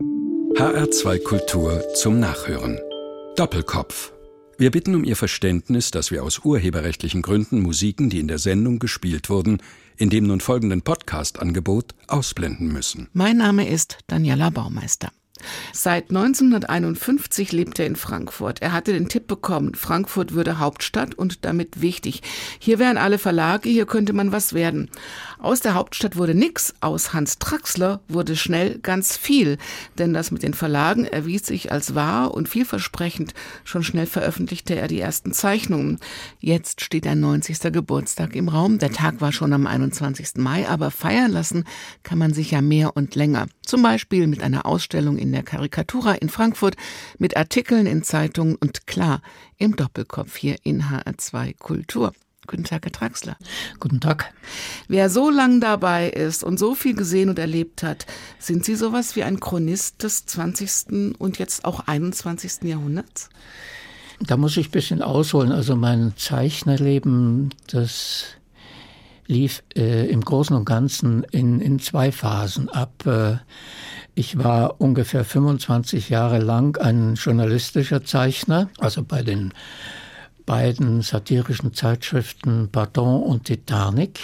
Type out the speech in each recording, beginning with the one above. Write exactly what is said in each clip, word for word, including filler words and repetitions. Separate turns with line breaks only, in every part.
H R zwei Kultur zum Nachhören. Doppelkopf. Wir bitten um Ihr Verständnis, dass wir aus urheberrechtlichen Gründen Musiken, die in der Sendung gespielt wurden, in dem nun folgenden Podcast-Angebot ausblenden müssen.
Mein Name ist Daniela Baumeister. Seit neunzehnhunderteinundfünfzig lebt er in Frankfurt. Er hatte den Tipp bekommen, Frankfurt würde Hauptstadt und damit wichtig. Hier wären alle Verlage, hier könnte man was werden. Aus der Hauptstadt wurde nix, aus Hans Traxler wurde schnell ganz viel. Denn das mit den Verlagen erwies sich als wahr und vielversprechend. Schon schnell veröffentlichte er die ersten Zeichnungen. Jetzt steht ein neunzigster Geburtstag im Raum. Der Tag war schon am einundzwanzigsten Mai, aber feiern lassen kann man sich ja mehr und länger. Zum Beispiel mit einer Ausstellung in der Karikatura in Frankfurt, mit Artikeln in Zeitungen und klar, im Doppelkopf hier in H R zwei Kultur. Guten Tag, Herr Traxler.
Guten Tag.
Wer so lang dabei ist und so viel gesehen und erlebt hat, sind Sie sowas wie ein Chronist des zwanzigsten und jetzt auch einundzwanzigsten Jahrhunderts?
Da muss ich ein bisschen ausholen. Also mein Zeichnerleben, das lief äh, im Großen und Ganzen in, in zwei Phasen ab. Äh, ich war ungefähr fünfundzwanzig Jahre lang ein journalistischer Zeichner, also bei den beiden satirischen Zeitschriften Pardon und Titanic.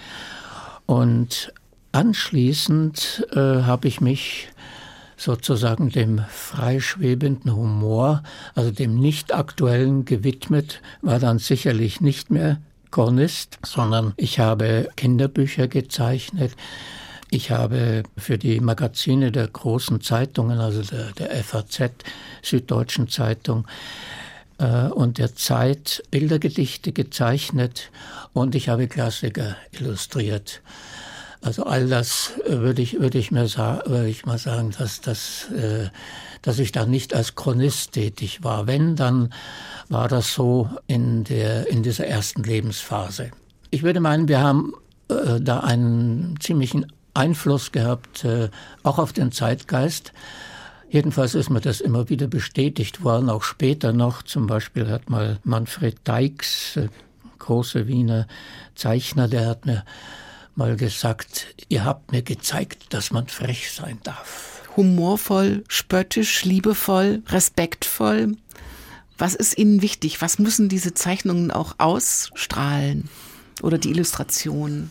Und anschließend äh, habe ich mich sozusagen dem freischwebenden Humor, also dem Nicht-Aktuellen gewidmet, war dann sicherlich nicht mehr Chronist, sondern ich habe Kinderbücher gezeichnet. Ich habe für die Magazine der großen Zeitungen, also der, der F A Z, Süddeutschen Zeitung äh, und der Zeit Bildergedichte gezeichnet und ich habe Klassiker illustriert. Also all das äh, würde ich, würde ich, mir sa- würde ich mal sagen, dass, dass, äh, dass ich da nicht als Chronist tätig war. Wenn, dann war das so in, der, in dieser ersten Lebensphase. Ich würde meinen, wir haben äh, da einen ziemlichen Einfluss gehabt, äh, auch auf den Zeitgeist. Jedenfalls ist mir das immer wieder bestätigt worden, auch später noch. Zum Beispiel hat mal Manfred Deix, äh, großer Wiener Zeichner, der hat mir mal gesagt, ihr habt mir gezeigt, dass man frech sein darf.
Humorvoll, spöttisch, liebevoll, respektvoll. Was ist Ihnen wichtig? Was müssen diese Zeichnungen auch ausstrahlen? Oder die Illustrationen?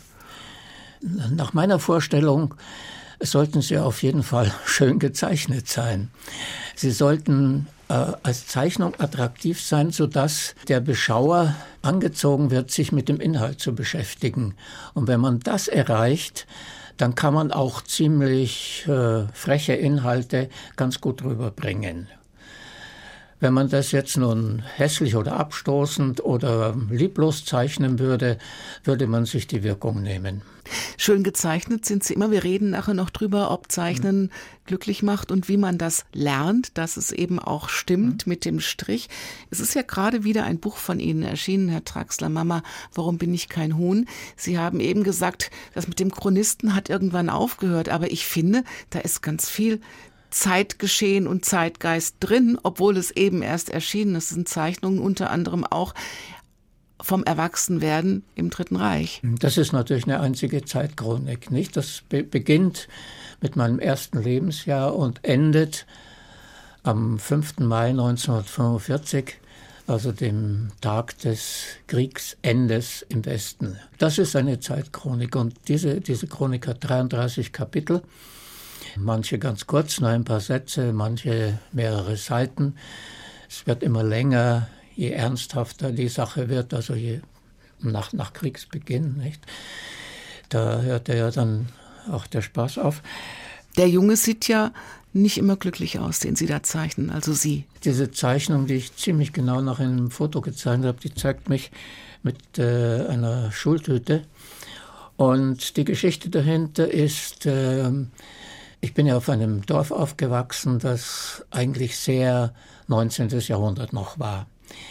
Nach meiner Vorstellung sollten sie auf jeden Fall schön gezeichnet sein. Sie sollten äh, als Zeichnung attraktiv sein, sodass der Beschauer angezogen wird, sich mit dem Inhalt zu beschäftigen. Und wenn man das erreicht, dann kann man auch ziemlich äh, freche Inhalte ganz gut rüberbringen. Wenn man das jetzt nun hässlich oder abstoßend oder lieblos zeichnen würde, würde man sich die Wirkung nehmen.
Schön gezeichnet sind Sie immer. Wir reden nachher noch drüber, ob Zeichnen mhm. glücklich macht und wie man das lernt, dass es eben auch stimmt mhm. mit dem Strich. Es ist ja gerade wieder ein Buch von Ihnen erschienen, Herr Traxler, Mama, warum bin ich kein Huhn? Sie haben eben gesagt, das mit dem Chronisten hat irgendwann aufgehört, aber ich finde, da ist ganz viel Zeitgeschehen und Zeitgeist drin, obwohl es eben erst erschienen ist. Es sind Zeichnungen unter anderem auch vom Erwachsenwerden im Dritten Reich.
Das ist natürlich eine einzige Zeitchronik, nicht? Das be- beginnt mit meinem ersten Lebensjahr und endet am fünften Mai neunzehnhundertfünfundvierzig, also dem Tag des Kriegsendes im Westen. Das ist eine Zeitchronik und diese, diese Chronik hat dreiunddreißig Kapitel. Manche ganz kurz, nur ein paar Sätze, manche mehrere Seiten. Es wird immer länger, je ernsthafter die Sache wird, also je nach, nach Kriegsbeginn, nicht? Da hört ja dann auch der Spaß auf.
Der Junge sieht ja nicht immer glücklich aus, den Sie da zeichnen, also Sie.
Diese Zeichnung, die ich ziemlich genau nach einem Foto gezeichnet habe, die zeigt mich mit äh, einer Schultüte. Und die Geschichte dahinter ist, äh, ich bin ja auf einem Dorf aufgewachsen, das eigentlich sehr neunzehnten Jahrhundert noch war.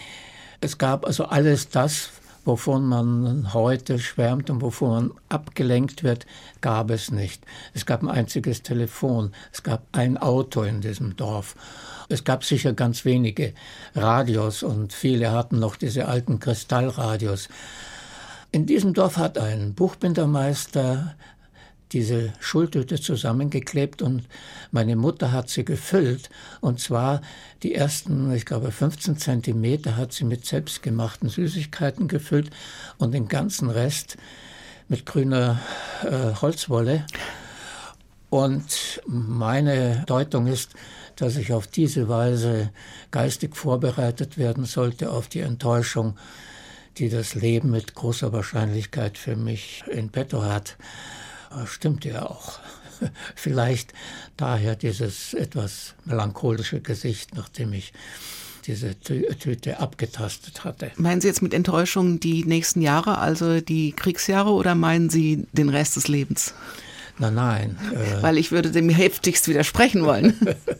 Es gab also alles das, wovon man heute schwärmt und wovon man abgelenkt wird, gab es nicht. Es gab ein einziges Telefon, es gab ein Auto in diesem Dorf. Es gab sicher ganz wenige Radios und viele hatten noch diese alten Kristallradios. In diesem Dorf hat ein Buchbindermeister diese Schultüte zusammengeklebt und meine Mutter hat sie gefüllt. Und zwar die ersten, ich glaube, fünfzehn Zentimeter hat sie mit selbstgemachten Süßigkeiten gefüllt und den ganzen Rest mit grüner äh, Holzwolle. Und meine Deutung ist, dass ich auf diese Weise geistig vorbereitet werden sollte auf die Enttäuschung, die das Leben mit großer Wahrscheinlichkeit für mich in petto hat. Stimmt ja auch. Vielleicht daher dieses etwas melancholische Gesicht, nachdem ich diese Tüte abgetastet hatte.
Meinen Sie jetzt mit Enttäuschung die nächsten Jahre, also die Kriegsjahre, oder meinen Sie den Rest des Lebens?
Nein, nein. Äh
Weil ich würde dem heftigst widersprechen wollen.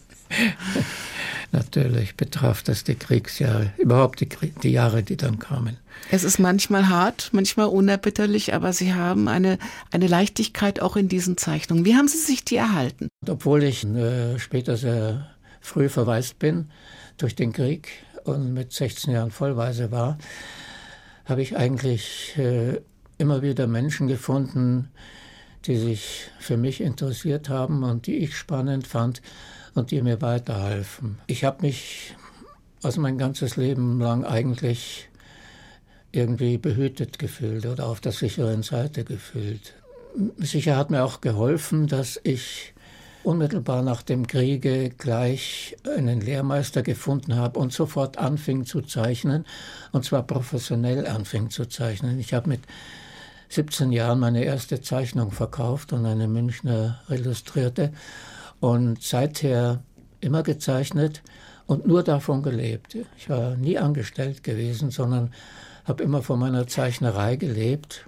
Natürlich betraf das die Kriegsjahre, überhaupt die, die Jahre, die dann kamen.
Es ist manchmal hart, manchmal unerbitterlich, aber Sie haben eine, eine Leichtigkeit auch in diesen Zeichnungen. Wie haben Sie sich die erhalten?
Obwohl ich äh, später sehr früh verwaist bin durch den Krieg und mit sechzehn Jahren vollweise war, habe ich eigentlich äh, immer wieder Menschen gefunden, die sich für mich interessiert haben und die ich spannend fand und die mir weiterhalfen. Ich habe mich also mein ganzes Leben lang eigentlich irgendwie behütet gefühlt oder auf der sicheren Seite gefühlt. Sicher hat mir auch geholfen, dass ich unmittelbar nach dem Kriege gleich einen Lehrmeister gefunden habe und sofort anfing zu zeichnen, und zwar professionell anfing zu zeichnen. Ich habe mit siebzehn Jahren meine erste Zeichnung verkauft und eine Münchner illustrierte und seither immer gezeichnet und nur davon gelebt. Ich war nie angestellt gewesen, sondern habe immer von meiner Zeichnerei gelebt.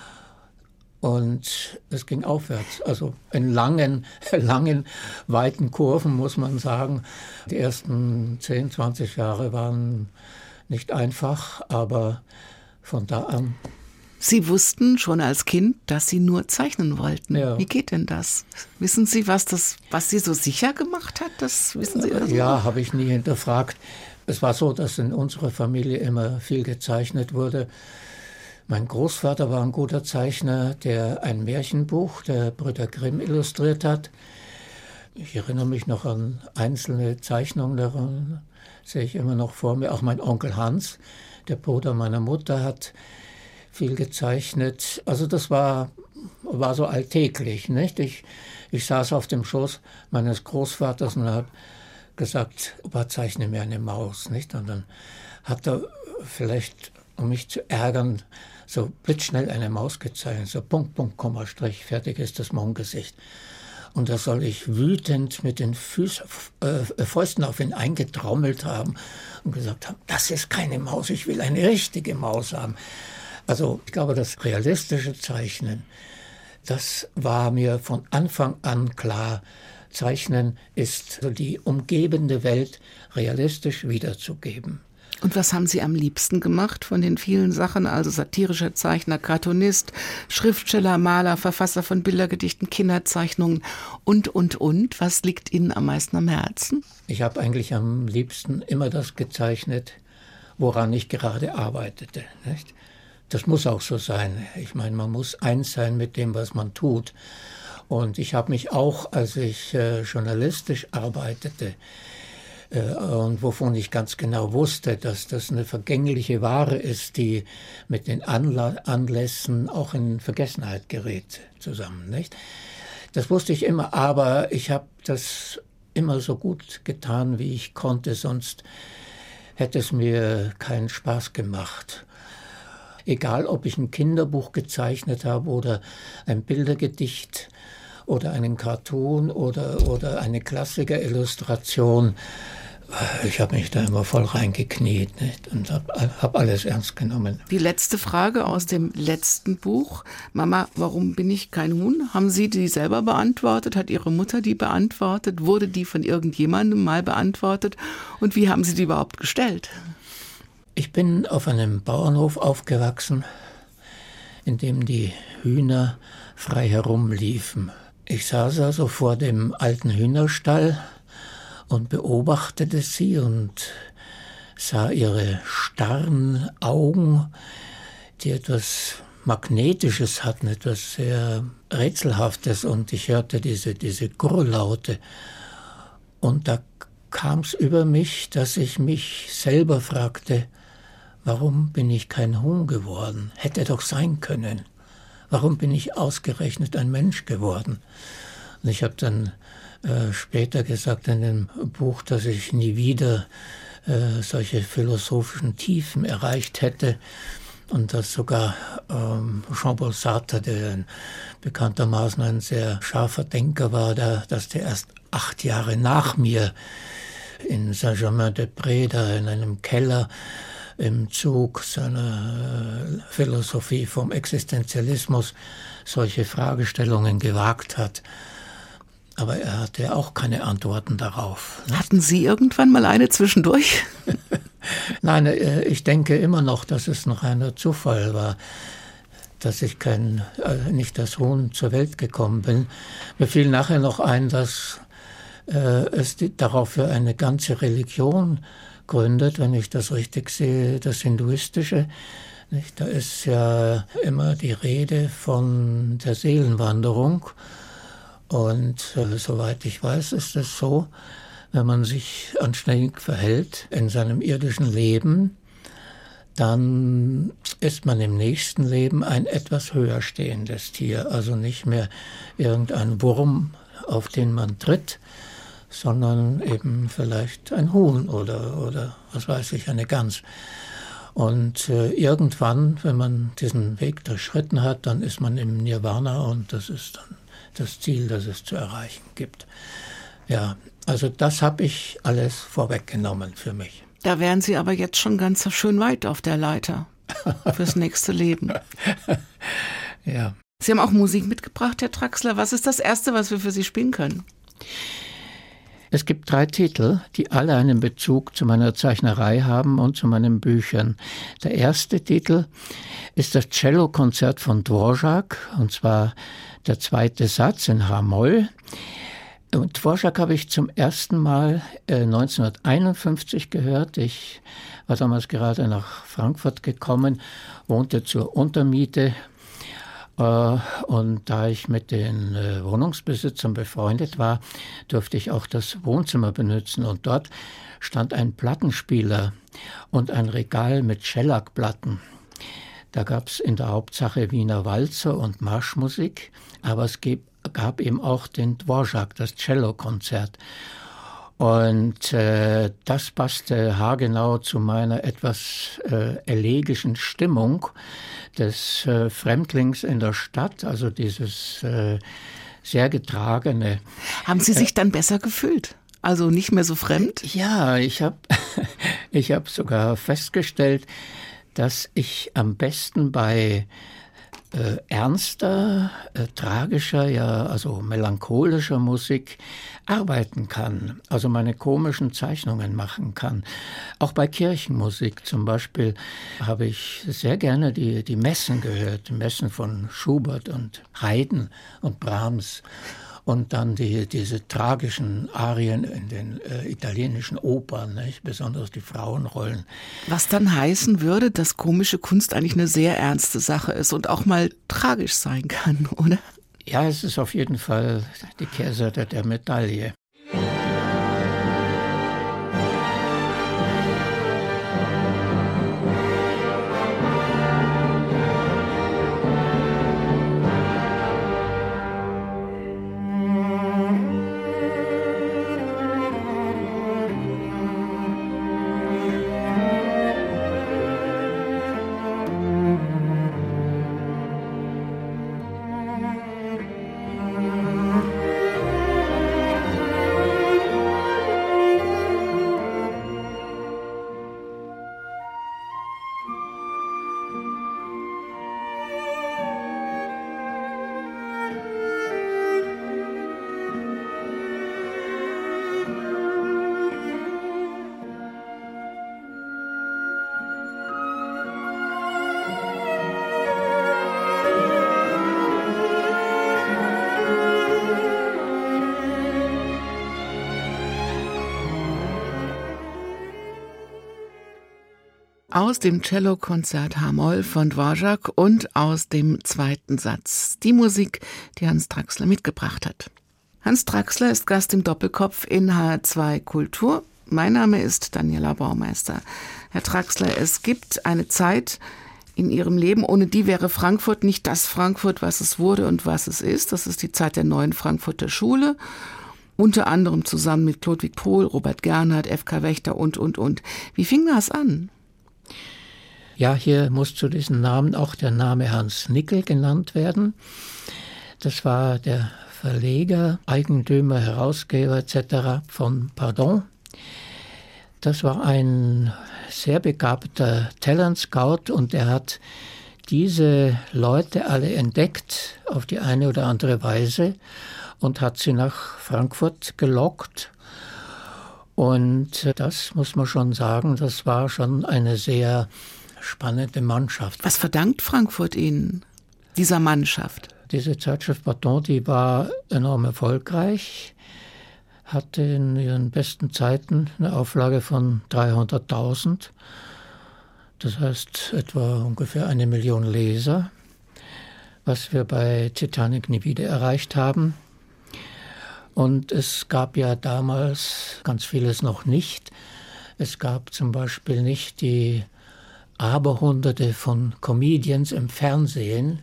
Und es ging aufwärts, also in langen, langen, weiten Kurven, muss man sagen. Die ersten zehn, zwanzig Jahre waren nicht einfach, aber von da an.
Sie wussten schon als Kind, dass Sie nur zeichnen wollten. Ja. Wie geht denn das? Wissen Sie, was das, was Sie so sicher gemacht hat? Das wissen Sie das?
Ja, habe ich nie hinterfragt. Es war so, dass in unserer Familie immer viel gezeichnet wurde. Mein Großvater war ein guter Zeichner, der ein Märchenbuch der Brüder Grimm illustriert hat. Ich erinnere mich noch an einzelne Zeichnungen daran, sehe ich immer noch vor mir. Auch mein Onkel Hans, der Bruder meiner Mutter, hat viel gezeichnet. Also das war, war so alltäglich, nicht? Ich, ich saß auf dem Schoß meines Großvaters und habe gesagt, Opa, zeichne mir eine Maus, nicht? Und dann hat er vielleicht, um mich zu ärgern, so blitzschnell eine Maus gezeichnet, so Punkt, Punkt, Komma, Strich, fertig ist das Mondgesicht. Und da soll ich wütend mit den Füß, äh, Fäusten auf ihn eingetrommelt haben und gesagt haben, das ist keine Maus, ich will eine richtige Maus haben. Also ich glaube, das realistische Zeichnen, das war mir von Anfang an klar. Zeichnen ist also die umgebende Welt realistisch wiederzugeben.
Und was haben Sie am liebsten gemacht von den vielen Sachen? Also satirischer Zeichner, Cartoonist, Schriftsteller, Maler, Verfasser von Bildergedichten, Kinderzeichnungen und, und, und. Was liegt Ihnen am meisten am Herzen?
Ich habe eigentlich am liebsten immer das gezeichnet, woran ich gerade arbeitete, nicht? Das muss auch so sein. Ich meine, man muss eins sein mit dem, was man tut. Und ich habe mich auch, als ich äh, journalistisch arbeitete, äh, und wovon ich ganz genau wusste, dass das eine vergängliche Ware ist, die mit den Anla- Anlässen auch in Vergessenheit gerät zusammen, nicht? Das wusste ich immer, aber ich habe das immer so gut getan, wie ich konnte, sonst hätte es mir keinen Spaß gemacht. Egal, ob ich ein Kinderbuch gezeichnet habe oder ein Bildergedicht oder einen Cartoon oder, oder eine Klassiker-Illustration. Ich habe mich da immer voll reingekniet, nicht? Und habe hab alles ernst genommen.
Die letzte Frage aus dem letzten Buch. Mama, warum bin ich kein Huhn? Haben Sie die selber beantwortet? Hat Ihre Mutter die beantwortet? Wurde die von irgendjemandem mal beantwortet? Und wie haben Sie die überhaupt gestellt?
Ich bin auf einem Bauernhof aufgewachsen, in dem die Hühner frei herumliefen. Ich saß also vor dem alten Hühnerstall und beobachtete sie und sah ihre starren Augen, die etwas Magnetisches hatten, etwas sehr Rätselhaftes, und ich hörte diese, diese Gurrlaute. Und da kam es über mich, dass ich mich selber fragte, warum bin ich kein Huhn geworden? Hätte doch sein können. Warum bin ich ausgerechnet ein Mensch geworden? Und ich habe dann äh, später gesagt in dem Buch, dass ich nie wieder äh, solche philosophischen Tiefen erreicht hätte. Und dass sogar ähm, Jean-Paul Sartre, der ein, bekanntermaßen ein sehr scharfer Denker war, der, dass der erst acht Jahre nach mir in Saint-Germain-des-Prés, da in einem Keller im Zug seiner äh, Philosophie vom Existenzialismus solche Fragestellungen gewagt hat. Aber er hatte auch keine Antworten darauf.
Hatten Sie irgendwann mal eine zwischendurch?
Nein, ich denke immer noch, dass es noch ein Zufall war, dass ich kein, äh, nicht als Huhn zur Welt gekommen bin. Mir fiel nachher noch ein, dass äh, es die, darauf für eine ganze Religion gründet, wenn ich das richtig sehe, das Hinduistische. Nicht? Da ist ja immer die Rede von der Seelenwanderung. Und äh, soweit ich weiß, ist es so, wenn man sich anständig verhält in seinem irdischen Leben, dann ist man im nächsten Leben ein etwas höher stehendes Tier. Also nicht mehr irgendein Wurm, auf den man tritt, sondern eben vielleicht ein Huhn oder, oder was weiß ich, eine Gans. Und äh, irgendwann, wenn man diesen Weg durchschritten hat, dann ist man im Nirvana, und das ist dann das Ziel, das es zu erreichen gibt. Ja, also das habe ich alles vorweggenommen für mich.
Da wären Sie aber jetzt schon ganz schön weit auf der Leiter fürs nächste Leben.
Ja.
Sie haben auch Musik mitgebracht, Herr Traxler. Was ist das Erste, was wir für Sie spielen können?
Es gibt drei Titel, die alle einen Bezug zu meiner Zeichnerei haben und zu meinen Büchern. Der erste Titel ist das Cellokonzert von Dvorak, und zwar der zweite Satz in H-Moll. Und Dvorak habe ich zum ersten Mal äh, neunzehnhunderteinundfünfzig gehört. Ich war damals gerade nach Frankfurt gekommen, wohnte zur Untermiete. Äh, und da ich mit den äh, Wohnungsbesitzern befreundet war, durfte ich auch das Wohnzimmer benutzen. Und dort stand ein Plattenspieler und ein Regal mit Schellackplatten. Da gab es in der Hauptsache Wiener Walzer und Marschmusik, aber es gab eben auch den Dvorak, das Cellokonzert. Und äh, das passte haargenau zu meiner etwas äh, elegischen Stimmung des äh, Fremdlings in der Stadt, also dieses äh, sehr getragene.
Haben Sie sich äh, dann besser gefühlt? Also nicht mehr so fremd?
Ja, ich habe ich hab sogar festgestellt, dass ich am besten bei äh, ernster, äh, tragischer, ja, also melancholischer Musik arbeiten kann, also meine komischen Zeichnungen machen kann. Auch bei Kirchenmusik zum Beispiel habe ich sehr gerne die, die Messen gehört, die Messen von Schubert und Haydn und Brahms. Und dann die, diese tragischen Arien in den äh, italienischen Opern, nicht? Besonders die Frauenrollen.
Was dann heißen würde, dass komische Kunst eigentlich eine sehr ernste Sache ist und auch mal tragisch sein kann, oder?
Ja, es ist auf jeden Fall die Kehrseite der Medaille.
aus dem Cellokonzert H-Moll von Dvorak und aus dem zweiten Satz. Die Musik, die Hans Traxler mitgebracht hat. Hans Traxler ist Gast im Doppelkopf in H R zwei Kultur. Mein Name ist Daniela Baumeister. Herr Traxler, es gibt eine Zeit in Ihrem Leben, ohne die wäre Frankfurt nicht das Frankfurt, was es wurde und was es ist. Das ist die Zeit der neuen Frankfurter Schule. Unter anderem zusammen mit Chlodwig Pohl, Robert Gernhardt, F K Wächter und, und, und. Wie fing das an?
Ja, hier muss zu diesen Namen auch der Name Hans Nickel genannt werden. Das war der Verleger, Eigentümer, Herausgeber et cetera von Pardon. Das war ein sehr begabter Talent-Scout und er hat diese Leute alle entdeckt auf die eine oder andere Weise und hat sie nach Frankfurt gelockt. Und das muss man schon sagen, das war schon eine sehr spannende Mannschaft.
Was verdankt Frankfurt Ihnen, dieser Mannschaft?
Diese Zeitschrift Pardon, die war enorm erfolgreich, hatte in ihren besten Zeiten eine Auflage von dreihunderttausend. Das heißt etwa ungefähr eine Million Leser, was wir bei Titanic nie wieder erreicht haben. Und es gab ja damals ganz vieles noch nicht. Es gab zum Beispiel nicht die Aberhunderte von Comedians im Fernsehen,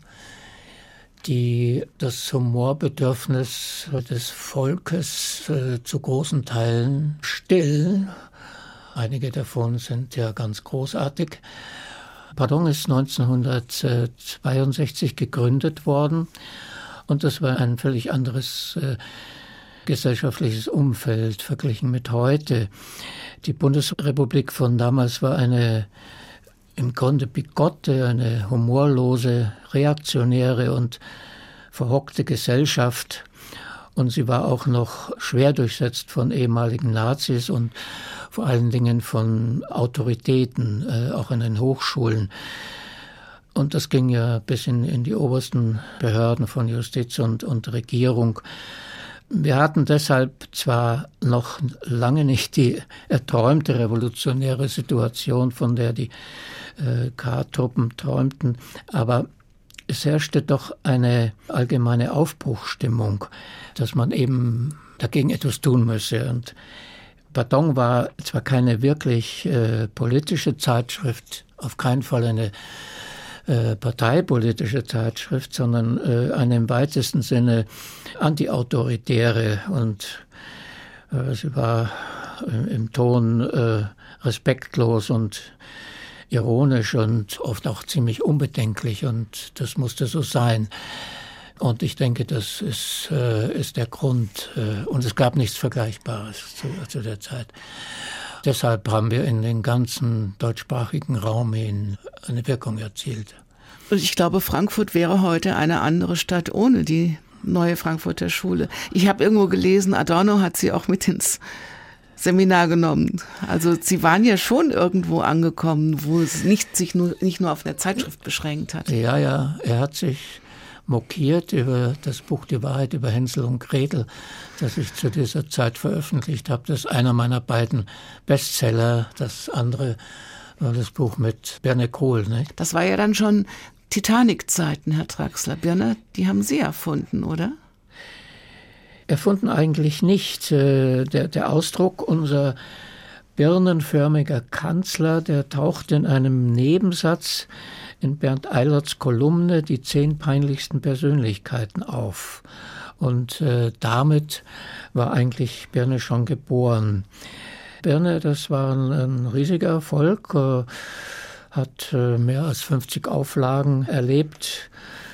die das Humorbedürfnis des Volkes äh, zu großen Teilen stillen. Einige davon sind ja ganz großartig. Pardon ist neunzehnhundertzweiundsechzig gegründet worden und das war ein völlig anderes äh, gesellschaftliches Umfeld verglichen mit heute. Die Bundesrepublik von damals war eine im Grunde bigotte, eine humorlose, reaktionäre und verhockte Gesellschaft. Und sie war auch noch schwer durchsetzt von ehemaligen Nazis und vor allen Dingen von Autoritäten, äh, auch in den Hochschulen. Und das ging ja bis in, in die obersten Behörden von Justiz und, und Regierung. Wir hatten deshalb zwar noch lange nicht die erträumte revolutionäre Situation, von der die äh, K-Truppen träumten, aber es herrschte doch eine allgemeine Aufbruchsstimmung, dass man eben dagegen etwas tun müsse. Und Pardon war zwar keine wirklich äh, politische Zeitschrift, auf keinen Fall eine äh, parteipolitische Zeitschrift, sondern äh, eine im weitesten Sinne antiautoritäre und äh, sie war äh, im Ton äh, respektlos und ironisch und oft auch ziemlich unbedenklich und das musste so sein. Und ich denke, das ist, äh, ist der Grund. Äh, und es gab nichts Vergleichbares zu, zu der Zeit. Deshalb haben wir in den ganzen deutschsprachigen Raum hin eine Wirkung erzielt.
Und ich glaube, Frankfurt wäre heute eine andere Stadt ohne die neue Frankfurter Schule. Ich habe irgendwo gelesen, Adorno hat sie auch mit ins Seminar genommen. Also Sie waren ja schon irgendwo angekommen, wo es nicht, sich nur, nicht nur auf eine Zeitschrift beschränkt hat.
Ja, ja, er hat sich mokiert über das Buch Die Wahrheit über Hänsel und Gretel, das ich zu dieser Zeit veröffentlicht habe. Das ist einer meiner beiden Bestseller. Das andere war das Buch mit Birne Kohl. Nicht?
Das war ja dann schon Titanic-Zeiten, Herr Traxler. Birne, die haben Sie erfunden, oder?
Erfunden eigentlich nicht. Der, der Ausdruck unser birnenförmiger Kanzler, der taucht in einem Nebensatz in Bernd Eilerts Kolumne Die zehn peinlichsten Persönlichkeiten auf. Und äh, damit war eigentlich Birne schon geboren. Birne, das war ein, ein riesiger Erfolg, äh, hat äh, mehr als fünfzig Auflagen erlebt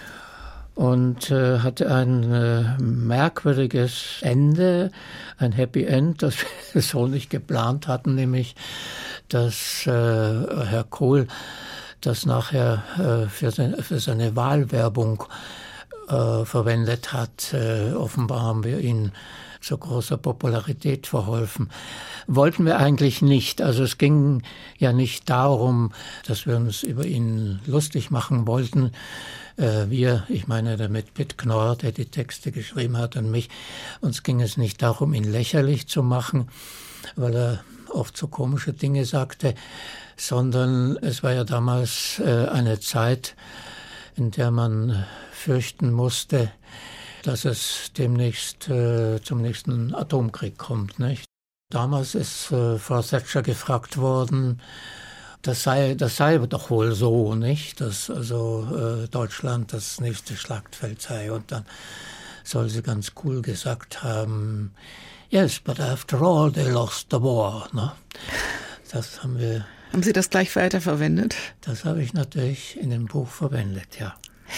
und äh, hatte ein äh, merkwürdiges Ende, ein Happy End, das wir so nicht geplant hatten, nämlich dass äh, Herr Kohl das nachher äh, für, seine, für seine Wahlwerbung äh, verwendet hat. Äh, offenbar haben wir ihn zu großer Popularität verholfen. Wollten wir eigentlich nicht. Also es ging ja nicht darum, dass wir uns über ihn lustig machen wollten. Äh, wir, ich meine damit Pitt Knorr, der die Texte geschrieben hat, und mich, uns ging es nicht darum, ihn lächerlich zu machen, weil er oft so komische Dinge sagte, sondern es war ja damals äh, eine Zeit, in der man fürchten musste, dass es demnächst äh, zum nächsten Atomkrieg kommt, nicht? Damals ist äh, Frau Thatcher gefragt worden, das sei, das sei doch wohl so, nicht, dass also äh, Deutschland das nächste Schlachtfeld sei. Und dann soll sie ganz cool gesagt haben, yes, but after all they lost the war. Ne? Das haben wir.
Haben Sie das gleich weiterverwendet?
Das habe ich natürlich in dem Buch verwendet, ja.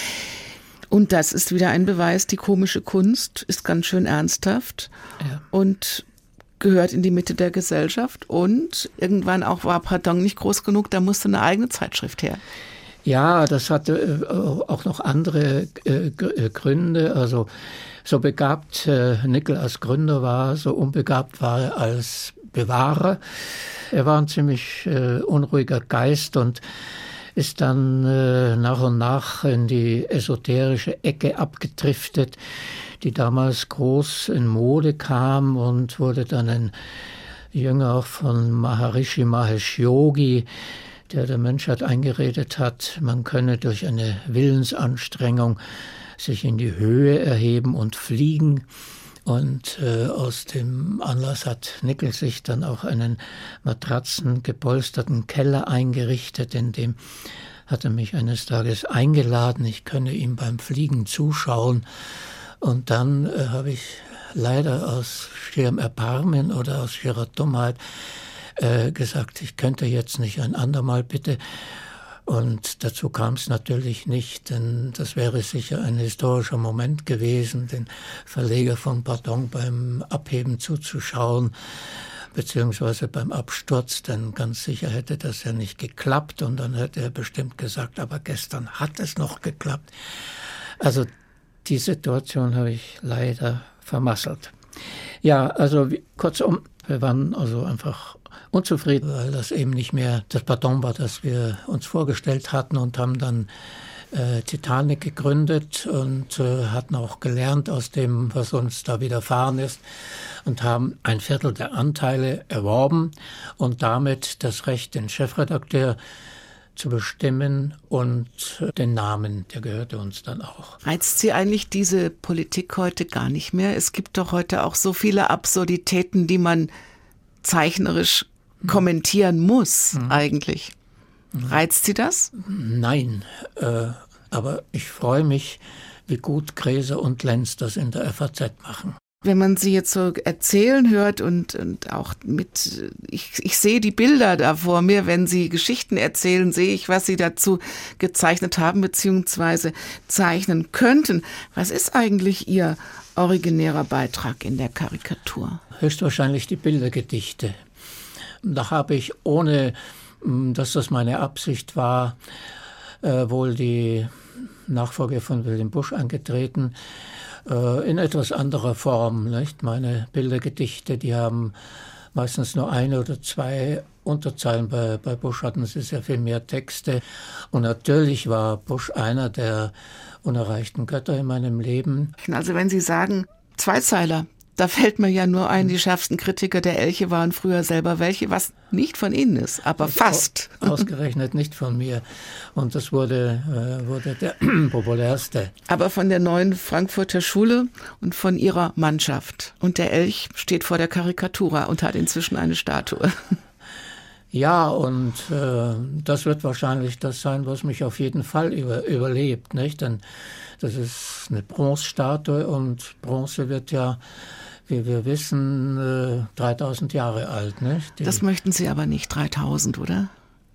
Und das ist wieder ein Beweis, die komische Kunst ist ganz schön ernsthaft ja. und gehört in die Mitte der Gesellschaft. Und irgendwann auch war Pardon nicht groß genug, da musste eine eigene Zeitschrift her.
Ja, das hatte auch noch andere Gründe. Also so begabt Nickel als Gründer war, so unbegabt war er als Bewahrer. Er war ein ziemlich unruhiger Geist und ist dann nach und nach in die esoterische Ecke abgedriftet, die damals groß in Mode kam, und wurde dann ein Jünger von Maharishi Mahesh Yogi, der der Menschheit eingeredet hat, man könne durch eine Willensanstrengung sich in die Höhe erheben und fliegen. Und äh, aus dem Anlass hat Nickel sich dann auch einen matratzengepolsterten Keller eingerichtet, in dem hat er mich eines Tages eingeladen, ich könne ihm beim Fliegen zuschauen. Und dann äh, habe ich leider aus schierem Erbarmen oder aus schierer Dummheit äh, gesagt, ich könnte jetzt nicht ein andermal bitte. Und dazu kam es natürlich nicht, denn das wäre sicher ein historischer Moment gewesen, den Verleger von Pardon beim Abheben zuzuschauen, beziehungsweise beim Absturz, denn ganz sicher hätte das ja nicht geklappt und dann hätte er bestimmt gesagt, aber gestern hat es noch geklappt. Also die Situation habe ich leider vermasselt. Ja, also wie, kurzum, wir waren also einfach unzufrieden, weil das eben nicht mehr das Pardon war, das wir uns vorgestellt hatten, und haben dann äh, Titanic gegründet und äh, hatten auch gelernt aus dem, was uns da widerfahren ist, und haben ein Viertel der Anteile erworben und damit das Recht, den Chefredakteur zu bestimmen, und den Namen, der gehörte uns dann auch.
Reizt Sie eigentlich diese Politik heute gar nicht mehr? Es gibt doch heute auch so viele Absurditäten, die man zeichnerisch hm. kommentieren muss, hm. eigentlich. Reizt Sie das?
Nein, äh, aber ich freue mich, wie gut Gräser und Lenz das in der F A Z machen.
Wenn man Sie jetzt so erzählen hört und, und auch mit, ich, ich sehe die Bilder da vor mir, wenn Sie Geschichten erzählen, sehe ich, was Sie dazu gezeichnet haben bzw. zeichnen könnten. Was ist eigentlich Ihr originärer Beitrag in der Karikatur?
Höchstwahrscheinlich die Bildergedichte. Da habe ich, ohne dass das meine Absicht war, äh, wohl die Nachfolge von Wilhelm Busch angetreten, in etwas anderer Form, nicht? Meine Bildergedichte, die haben meistens nur eine oder zwei Unterzeilen. Bei, bei Busch hatten sie sehr viel mehr Texte. Und natürlich war Busch einer der unerreichten Götter in meinem Leben.
Also wenn Sie sagen, Zweizeiler, da fällt mir ja nur ein, die schärfsten Kritiker der Elche waren früher selber welche, was nicht von Ihnen ist, aber fast.
Ausgerechnet nicht von mir. Und das wurde, äh, wurde der populärste.
Aber von der neuen Frankfurter Schule und von Ihrer Mannschaft. Und der Elch steht vor der Karikatura und hat inzwischen eine Statue.
Ja, und äh, das wird wahrscheinlich das sein, was mich auf jeden Fall über, überlebt, nicht? Denn das ist eine Bronzestatue und Bronze wird ja, wie wir wissen, äh, dreitausend Jahre alt, nicht? Die
das möchten Sie aber nicht, dreitausend, oder?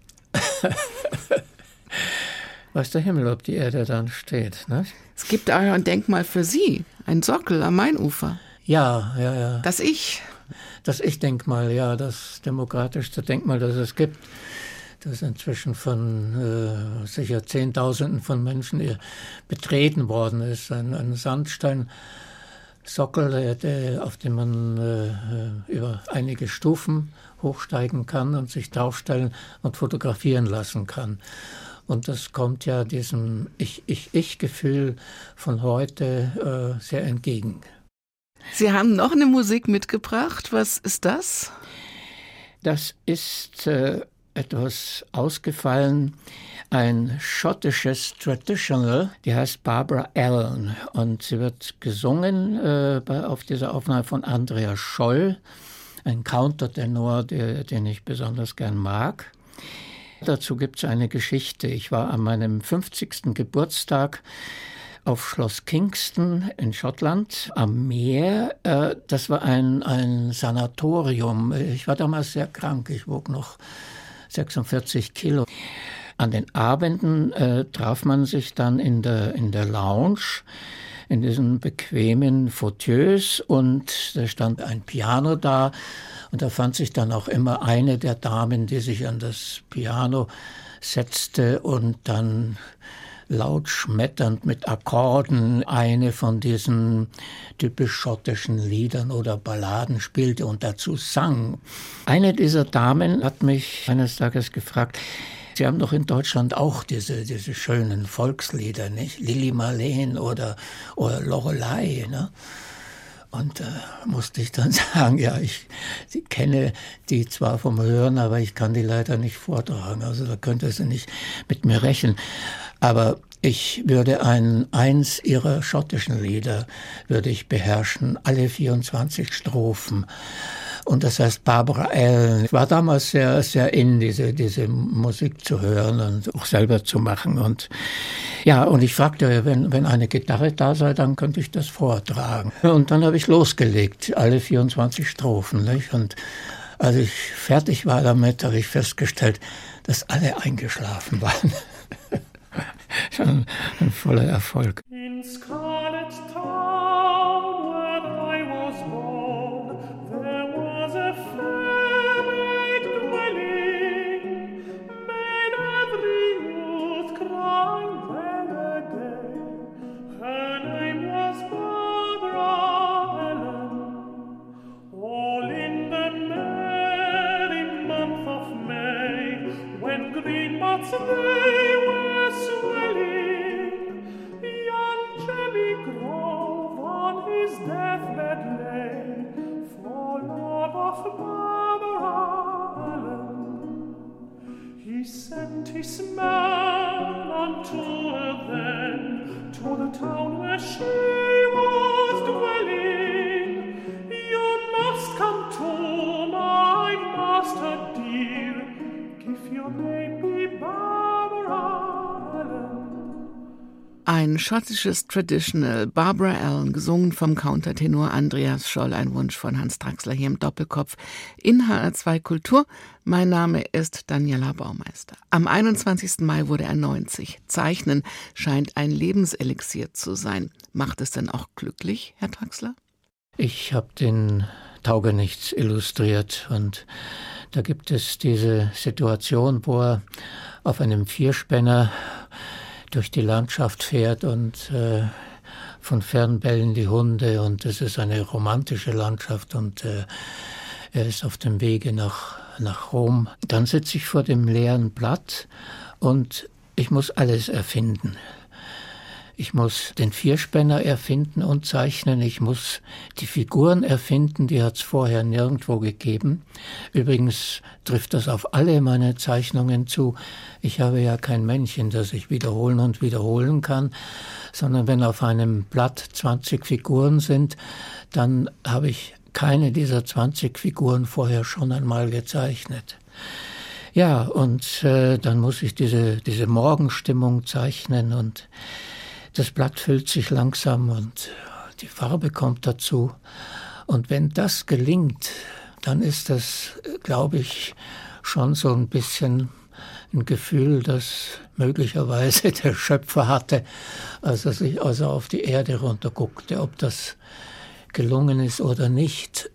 Weiß der Himmel, ob die Erde dann steht, nicht?
Es gibt auch ein Denkmal für Sie, ein Sockel am Mainufer.
Ja, ja, ja.
Das Ich.
Das Ich-Denkmal, ja, das demokratischste Denkmal, das es gibt, das inzwischen von äh, sicher Zehntausenden von Menschen betreten worden ist. Ein, ein Sandsteinsockel, der, der, auf dem man äh, über einige Stufen hochsteigen kann und sich draufstellen und fotografieren lassen kann. Und das kommt ja diesem Ich-Ich-Ich-Gefühl von heute äh, sehr entgegen.
Sie haben noch eine Musik mitgebracht. Was ist das?
Das ist äh, etwas ausgefallen, ein schottisches Traditional, die heißt Barbara Allen und sie wird gesungen äh, bei, auf dieser Aufnahme von Andreas Scholl, ein Countertenor, der, den ich besonders gern mag. Dazu gibt es eine Geschichte. Ich war an meinem fünfzigsten Geburtstag auf Schloss Kingston in Schottland am Meer. Das war ein, ein Sanatorium. Ich war damals sehr krank. Ich wog noch sechsundvierzig Kilo. An den Abenden äh, traf man sich dann in der, in der Lounge, in diesen bequemen Fauteuils und da stand ein Piano da und da fand sich dann auch immer eine der Damen, die sich an das Piano setzte und dann laut schmetternd mit Akkorden eine von diesen typisch schottischen Liedern oder Balladen spielte und dazu sang. Eine dieser Damen hat mich eines Tages gefragt, Sie haben doch in Deutschland auch diese, diese schönen Volkslieder, nicht? Lili Marleen oder, oder Lorelei, ne? Und äh, musste ich dann sagen, ja, ich, ich kenne die zwar vom Hören, aber ich kann die leider nicht vortragen. Also da könnte sie nicht mit mir rechnen. Aber ich würde ein, eins ihrer schottischen Lieder würde ich beherrschen, alle vierundzwanzig Strophen. Und das heißt Barbara Allen. Ich war damals sehr, sehr in, diese, diese Musik zu hören und auch selber zu machen. Und ja, und ich fragte, wenn, wenn eine Gitarre da sei, dann könnte ich das vortragen. Und dann habe ich losgelegt, alle vierundzwanzig Strophen. Nicht? Und als ich fertig war damit, habe ich festgestellt, dass alle eingeschlafen waren. Schon ein voller Erfolg.
In Scarlet Town, where I was born, there was a fair maid dwelling, made every youth cry well a day. Her name was Barbara Allen. All in the merry month of May, when green moths they were swelling, young Jemmy Grove on his deathbed lay, for love of Barbara Allen. He sent his man unto her then, to the town where she was dwelling. You must come to my master dear, if your name be Barbara Allen.
Ein schottisches Traditional, Barbara Allen, gesungen vom Countertenor Andreas Scholl, ein Wunsch von Hans Traxler hier im Doppelkopf in H R zwei Kultur. Mein Name ist Daniela Baumeister. Am einundzwanzigsten Mai wurde er neunzig. Zeichnen scheint ein Lebenselixier zu sein. Macht es denn auch glücklich, Herr Traxler?
Ich habe den Taugenichts illustriert und da gibt es diese Situation, wo er auf einem Vierspänner durch die Landschaft fährt und äh, von fern bellen die Hunde und es ist eine romantische Landschaft und äh, er ist auf dem Wege nach, nach Rom. Dann sitze ich vor dem leeren Blatt und ich muss alles erfinden. Ich muss den Vierspänner erfinden und zeichnen. Ich muss die Figuren erfinden, die hat es vorher nirgendwo gegeben. Übrigens trifft das auf alle meine Zeichnungen zu. Ich habe ja kein Männchen, das ich wiederholen und wiederholen kann, sondern wenn auf einem Blatt zwanzig Figuren sind, dann habe ich keine dieser zwanzig Figuren vorher schon einmal gezeichnet. Ja, und äh, dann muss ich diese, diese Morgenstimmung zeichnen und das Blatt füllt sich langsam und die Farbe kommt dazu. Und wenn das gelingt, dann ist das, glaube ich, schon so ein bisschen ein Gefühl, das möglicherweise der Schöpfer hatte, als er sich also auf die Erde runterguckte, ob das gelungen ist oder nicht.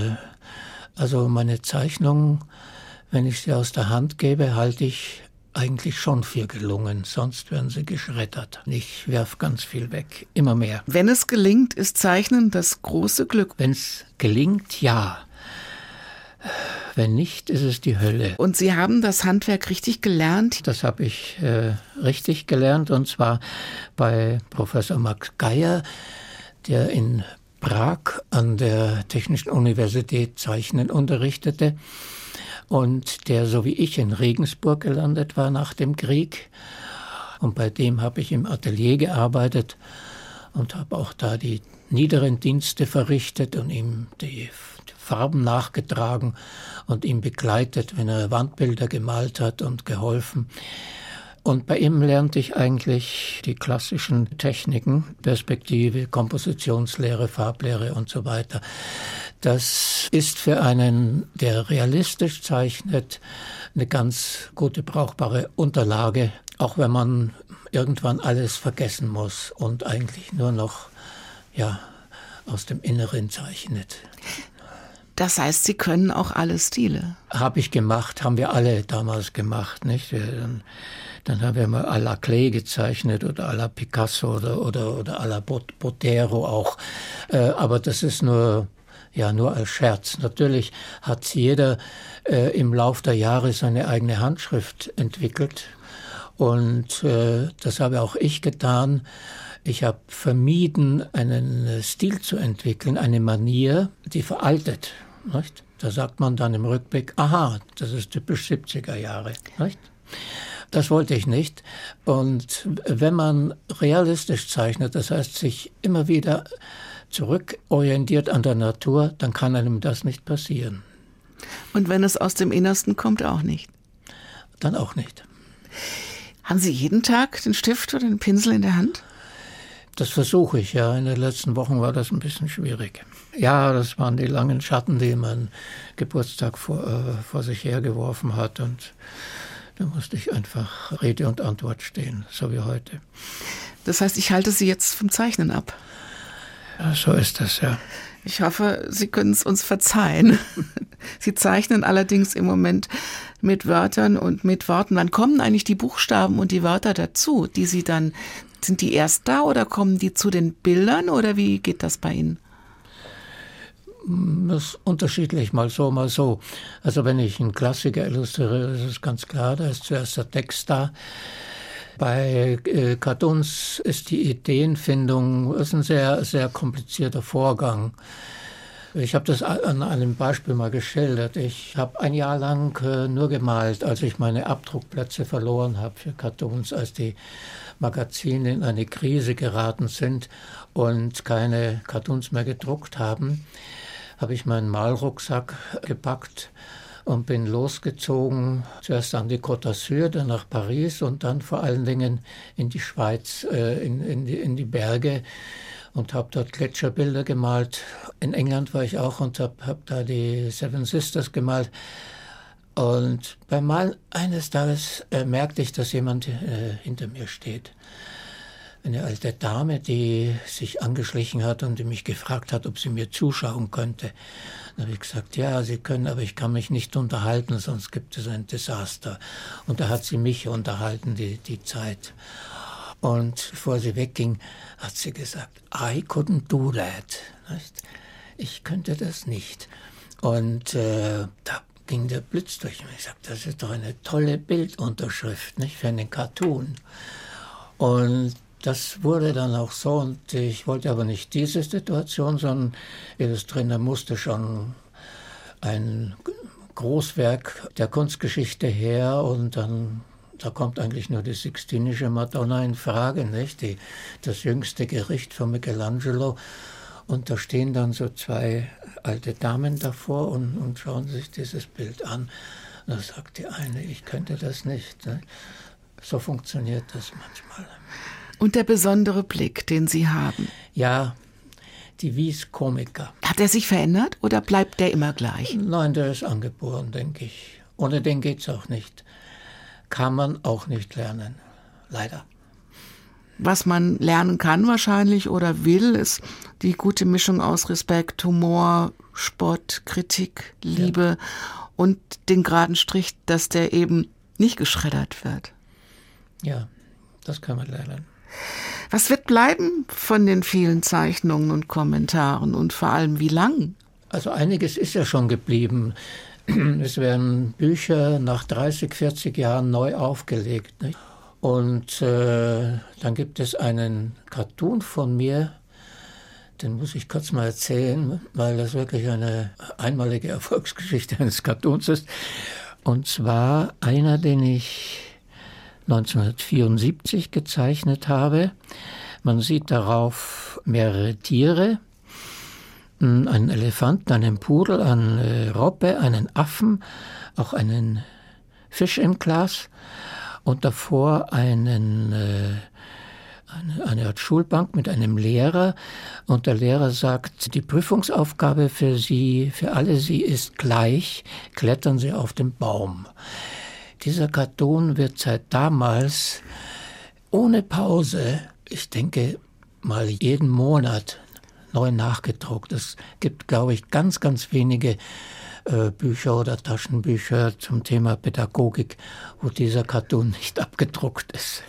Also meine Zeichnung, wenn ich sie aus der Hand gebe, halte ich eigentlich schon für gelungen, sonst werden sie geschreddert. Ich werfe ganz viel weg, immer mehr.
Wenn es gelingt, ist Zeichnen das große Glück.
Wenn es gelingt, ja. Wenn nicht, ist es die Hölle.
Und Sie haben das Handwerk richtig gelernt?
Das habe ich äh, richtig gelernt und zwar bei Professor Max Geier, der in Prag an der Technischen Universität Zeichnen unterrichtete. und der, so wie ich, in Regensburg gelandet war nach dem Krieg. Und bei dem habe ich im Atelier gearbeitet und habe auch da die niederen Dienste verrichtet und ihm die Farben nachgetragen und ihn begleitet, wenn er Wandbilder gemalt hat und geholfen. Und bei ihm lernte ich eigentlich die klassischen Techniken, Perspektive, Kompositionslehre, Farblehre und so weiter. Das ist für einen, der realistisch zeichnet, eine ganz gute, brauchbare Unterlage, auch wenn man irgendwann alles vergessen muss und eigentlich nur noch ja, aus dem Inneren zeichnet.
Das heißt, Sie können auch alle Stile?
Habe ich gemacht, haben wir alle damals gemacht, nicht? Dann, dann haben wir mal à la Klee gezeichnet oder à la Picasso oder, oder, oder à la Botero auch. Äh, aber das ist nur, ja, nur als Scherz. Natürlich hat jeder äh, im Lauf der Jahre seine eigene Handschrift entwickelt. Und äh, das habe auch ich getan. Ich habe vermieden, einen Stil zu entwickeln, eine Manier, die veraltet. Nicht? Da sagt man dann im Rückblick, aha, das ist typisch siebziger Jahre. Nicht? Das wollte ich nicht. Und wenn man realistisch zeichnet, das heißt sich immer wieder zurückorientiert an der Natur, dann kann einem das nicht passieren.
Und wenn es aus dem Innersten kommt, auch nicht?
Dann auch nicht.
Haben Sie jeden Tag den Stift oder den Pinsel in der Hand?
Das versuche ich, ja. In den letzten Wochen war das ein bisschen schwierig. Ja, das waren die langen Schatten, die mein Geburtstag vor, äh, vor sich hergeworfen hat. Und da musste ich einfach Rede und Antwort stehen, so wie heute.
Das heißt, ich halte Sie jetzt vom Zeichnen ab?
Ja, so ist das, ja.
Ich hoffe, Sie können es uns verzeihen. Sie zeichnen allerdings im Moment mit Wörtern und mit Worten. Wann kommen eigentlich die Buchstaben und die Wörter dazu, die Sie dann, sind die erst da oder kommen die zu den Bildern oder wie geht das bei Ihnen?
Das ist unterschiedlich, mal so, mal so. Also wenn ich einen Klassiker illustriere, ist es ganz klar, da ist zuerst der Text da. Bei äh, Cartoons ist die Ideenfindung ist ein sehr, sehr komplizierter Vorgang. Ich habe das an einem Beispiel mal geschildert. Ich habe ein Jahr lang äh, nur gemalt, als ich meine Abdruckplätze verloren habe für Cartoons, als die Magazine in eine Krise geraten sind und keine Cartoons mehr gedruckt haben, habe ich meinen Malrucksack gepackt und bin losgezogen, zuerst an die Côte d'Azur, dann nach Paris und dann vor allen Dingen in die Schweiz, äh, in, in, die, in die Berge und habe dort Gletscherbilder gemalt. In England war ich auch und habe hab da die Seven Sisters gemalt. Und beim Malen eines Tages äh, merkte ich, dass jemand äh, hinter mir steht. Eine alte Dame, die sich angeschlichen hat und die mich gefragt hat, ob sie mir zuschauen könnte. Dann habe ich gesagt, ja, Sie können, aber ich kann mich nicht unterhalten, sonst gibt es ein Desaster. Und da hat sie mich unterhalten, die, die Zeit. Und bevor sie wegging, hat sie gesagt, I couldn't do that. Ich könnte das nicht. Und äh, da ging der Blitz durch mich. Ich sagte, das ist doch eine tolle Bildunterschrift, nicht, für einen Cartoon. Und das wurde dann auch so, und ich wollte aber nicht diese Situation, sondern illustrieren, da musste schon ein Großwerk der Kunstgeschichte her und dann, da kommt eigentlich nur die Sixtinische Madonna in Frage, nicht? Die, das jüngste Gericht von Michelangelo. Und da stehen dann so zwei alte Damen davor und, und schauen sich dieses Bild an. Und da sagt die eine, ich könnte das nicht. Ne? So funktioniert das manchmal.
Und der besondere Blick, den Sie haben?
Ja, die Vis Comica.
Hat er sich verändert oder bleibt der immer gleich?
Nein, der ist angeboren, denke ich. Ohne den geht's auch nicht. Kann man auch nicht lernen, leider.
Was man lernen kann wahrscheinlich oder will, ist die gute Mischung aus Respekt, Humor, Spott, Kritik, Liebe ja. und den geraden Strich, dass der eben nicht geschreddert wird.
Ja, das kann man lernen.
Was wird bleiben von den vielen Zeichnungen und Kommentaren und vor allem wie lang?
Also einiges ist ja schon geblieben. Es werden Bücher nach dreißig, vierzig Jahren neu aufgelegt. Nicht? Und äh, dann gibt es einen Cartoon von mir, den muss ich kurz mal erzählen, weil das wirklich eine einmalige Erfolgsgeschichte eines Cartoons ist. Und zwar einer, den ich neunzehnhundertvierundsiebzig gezeichnet habe. Man sieht darauf mehrere Tiere, einen Elefanten, einen Pudel, eine Robbe, einen Affen, auch einen Fisch im Glas und davor einen, äh, eine, eine Art Schulbank mit einem Lehrer. Und der Lehrer sagt, die Prüfungsaufgabe für Sie, für alle Sie ist gleich, klettern Sie auf den Baum. Dieser Cartoon wird seit damals ohne Pause, ich denke mal jeden Monat, neu nachgedruckt. Es gibt, glaube ich, ganz, ganz wenige äh, Bücher oder Taschenbücher zum Thema Pädagogik, wo dieser Cartoon nicht abgedruckt ist.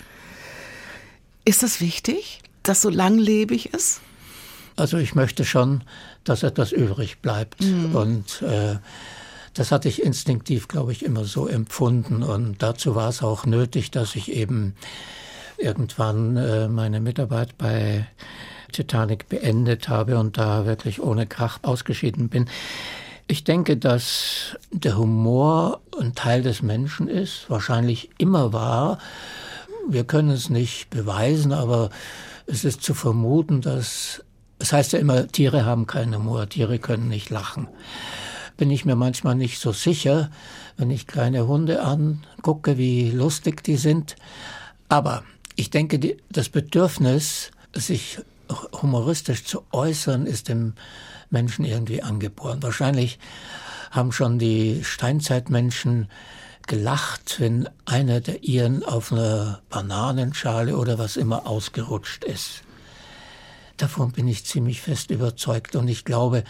Ist das wichtig, dass so langlebig ist?
Also ich möchte schon, dass etwas übrig bleibt. Mhm. Und äh, das hatte ich instinktiv, glaube ich, immer so empfunden. Und dazu war es auch nötig, dass ich eben irgendwann äh, meine Mitarbeit bei Titanic beendet habe und da wirklich ohne Krach ausgeschieden bin. Ich denke, dass der Humor ein Teil des Menschen ist, wahrscheinlich immer war. Wir können es nicht beweisen, aber es ist zu vermuten, dass, es heißt ja immer, Tiere haben keinen Humor, Tiere können nicht lachen. Bin ich mir manchmal nicht so sicher, wenn ich kleine Hunde angucke, wie lustig die sind. Aber ich denke, die, das Bedürfnis, sich humoristisch zu äußern, ist dem Menschen irgendwie angeboren. Wahrscheinlich haben schon die Steinzeitmenschen gelacht, wenn einer der ihren auf einer Bananenschale oder was immer ausgerutscht ist. Davon bin ich ziemlich fest überzeugt und ich glaube,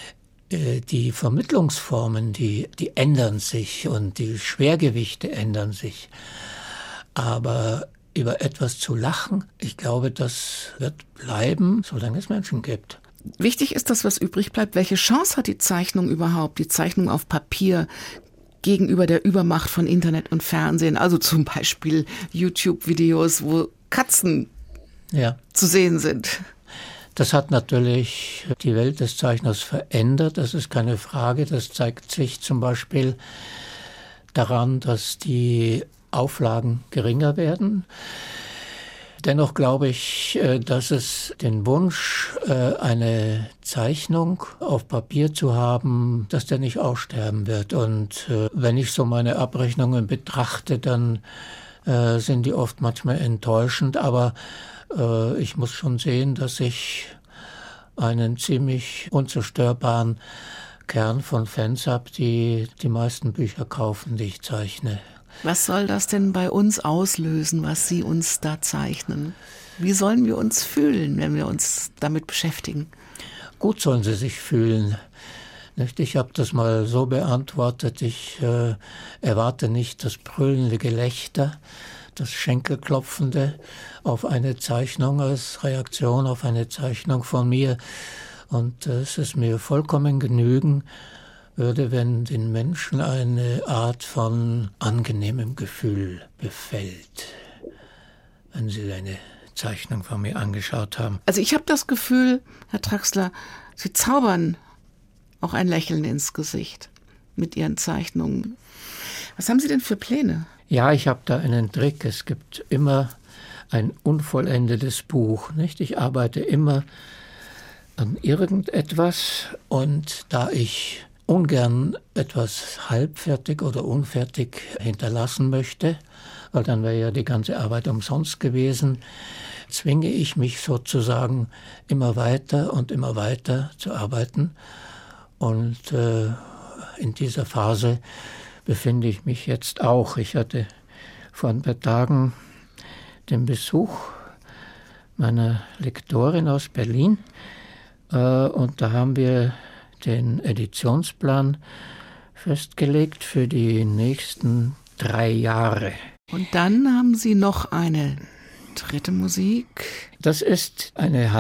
die Vermittlungsformen, die, die ändern sich und die Schwergewichte ändern sich. Aber über etwas zu lachen, ich glaube, das wird bleiben, solange es Menschen gibt.
Wichtig ist das, was übrig bleibt. Welche Chance hat die Zeichnung überhaupt, die Zeichnung auf Papier gegenüber der Übermacht von Internet und Fernsehen? Also zum Beispiel YouTube-Videos, wo Katzen ja. zu sehen sind.
Das hat natürlich die Welt des Zeichners verändert, das ist keine Frage. Das zeigt sich zum Beispiel daran, dass die Auflagen geringer werden. Dennoch glaube ich, dass es den Wunsch, eine Zeichnung auf Papier zu haben, dass der nicht aussterben wird. Und wenn ich so meine Abrechnungen betrachte, dann sind die oft manchmal enttäuschend. Aber ich muss schon sehen, dass ich einen ziemlich unzerstörbaren Kern von Fans habe, die die meisten Bücher kaufen, die ich zeichne.
Was soll das denn bei uns auslösen, was Sie uns da zeichnen? Wie sollen wir uns fühlen, wenn wir uns damit beschäftigen?
Gut sollen sie sich fühlen. Ich habe das mal so beantwortet, ich äh, erwarte nicht das brüllende Gelächter, das Schenkelklopfende auf eine Zeichnung als Reaktion auf eine Zeichnung von mir. Und äh, es ist mir vollkommen genügen, würde, wenn den Menschen eine Art von angenehmem Gefühl befällt, wenn sie eine Zeichnung von mir angeschaut haben.
Also ich habe das Gefühl, Herr Traxler, Sie zaubern auch ein Lächeln ins Gesicht mit Ihren Zeichnungen. Was haben Sie denn für Pläne?
Ja, ich habe da einen Trick. Es gibt immer ein unvollendetes Buch, nicht? Ich arbeite immer an irgendetwas und da ich ungern etwas halbfertig oder unfertig hinterlassen möchte, weil dann wäre ja die ganze Arbeit umsonst gewesen, zwinge ich mich sozusagen immer weiter und immer weiter zu arbeiten. Und äh, in dieser Phase befinde ich mich jetzt auch. Ich hatte vor ein paar Tagen den Besuch meiner Lektorin aus Berlin äh, und da haben wir den Editionsplan festgelegt für die nächsten drei Jahre.
Und dann haben Sie noch eine dritte Musik.
Das ist eine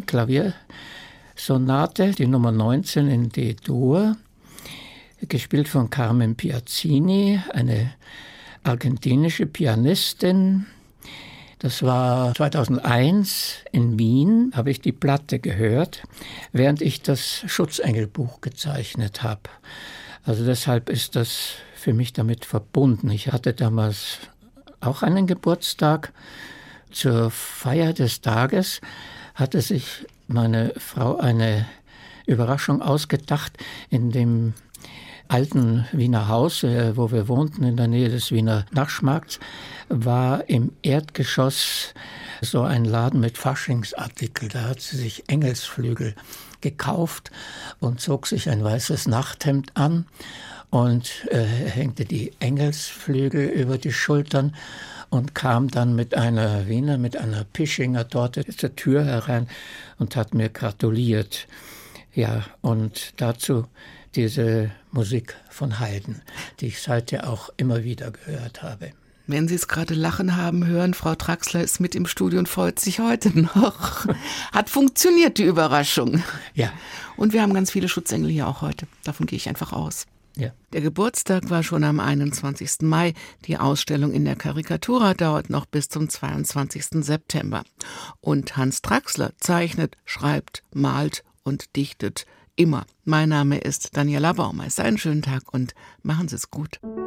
Haydn-Klaviersonate, die Nummer neunzehn in D-Dur, gespielt von Carmen Piazzini, eine argentinische Pianistin. Das war zweitausendeins in Wien, habe ich die Platte gehört, während ich das Schutzengelbuch gezeichnet habe. Also deshalb ist das für mich damit verbunden. Ich hatte damals auch einen Geburtstag. Zur Feier des Tages hatte sich meine Frau eine Überraschung ausgedacht. In dem alten Wiener Haus, wo wir wohnten, in der Nähe des Wiener Naschmarkts, war im Erdgeschoss so ein Laden mit Faschingsartikel. Da hat sie sich Engelsflügel gekauft und zog sich ein weißes Nachthemd an und äh, hängte die Engelsflügel über die Schultern und kam dann mit einer Wiener, mit einer Pischinger Torte zur Tür herein und hat mir gratuliert. Ja, und dazu diese Musik von Haydn, die ich seither auch immer wieder gehört habe.
Wenn Sie es gerade lachen haben hören, Frau Traxler ist mit im Studio und freut sich heute noch. Hat funktioniert, die Überraschung.
Ja.
Und wir haben ganz viele Schutzengel hier auch heute. Davon gehe ich einfach aus.
Ja.
Der Geburtstag war schon am einundzwanzigsten Mai. Die Ausstellung in der Karikatura dauert noch bis zum zweiundzwanzigsten September. Und Hans Traxler zeichnet, schreibt, malt und dichtet immer. Mein Name ist Daniela Baumeister. Einen schönen Tag und machen Sie es gut.